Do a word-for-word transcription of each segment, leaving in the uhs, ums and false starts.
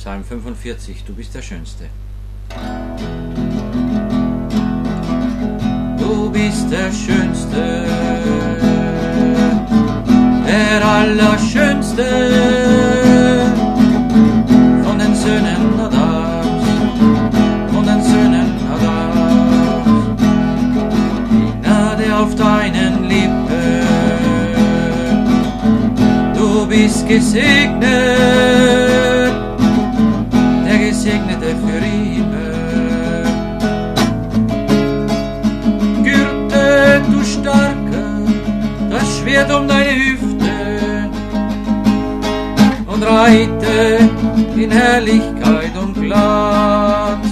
Psalm fünfundvierzig, du bist der Schönste. Du bist der Schönste, der Allerschönste von den Söhnen Adams, von den Söhnen Adams. Die Gnade auf deinen Lippen, du bist gesegnet, der Gesegnete für immer. Gürte, du Starker, das Schwert um deine Hüfte und reite in Herrlichkeit und Glanz.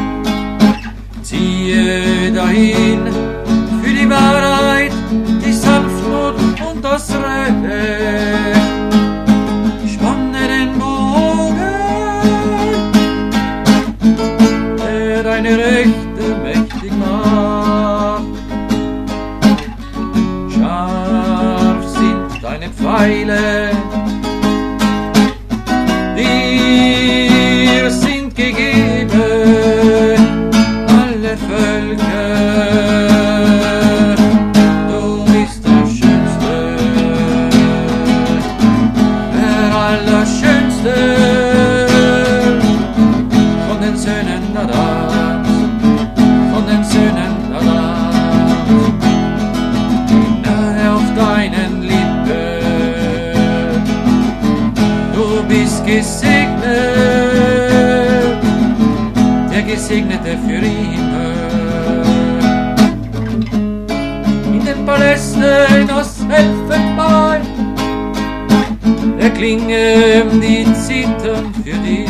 Ziehe dahin für die Wahrheit, die Sanftmut und das Recht. Spanne den Bogen, der deine Rechte mächtig macht. Scharf sind deine Pfeile, dir sind gegeben alle Völker. Du bist der Schönste, der Allerschönste von den Söhnen Adams, von den Söhnen Adams. Die Gnade auf deinen Lippen, du bist gesegnet, der Gesegnete für immer. In den Palästen aus Elfenbein erklingen die Zitern für dich.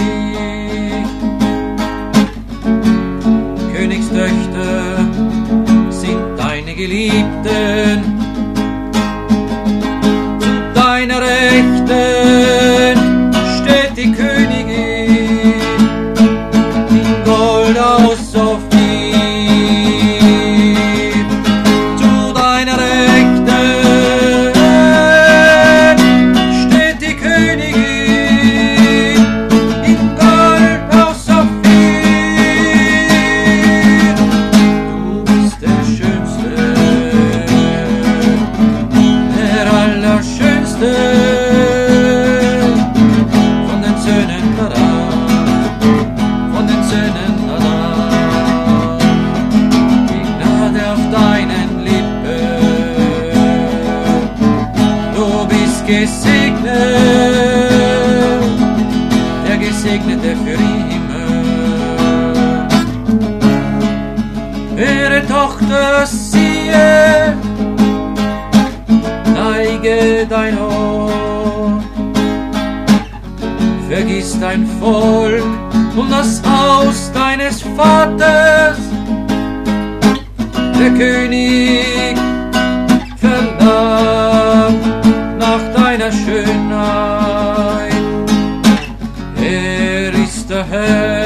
Königstöchter sind deine Geliebten, zu deiner Rechten steht die Königin in Gold aus Ophir. Zu deiner Rechten steht die Königin in Gold aus Ophir. Du bist der Schönste, der Allerschönste von den Söhnen Adams, von den Söhnen Adams. Die Gnade auf deinen Lippen, du bist gesegnet, der Gesegnete für immer. Höre, Tochter, siehe, neige dein Ohr, vergiss dein Volk und das Haus deines Vaters. Der König verlangt nach deiner Schönheit, er ist der Herr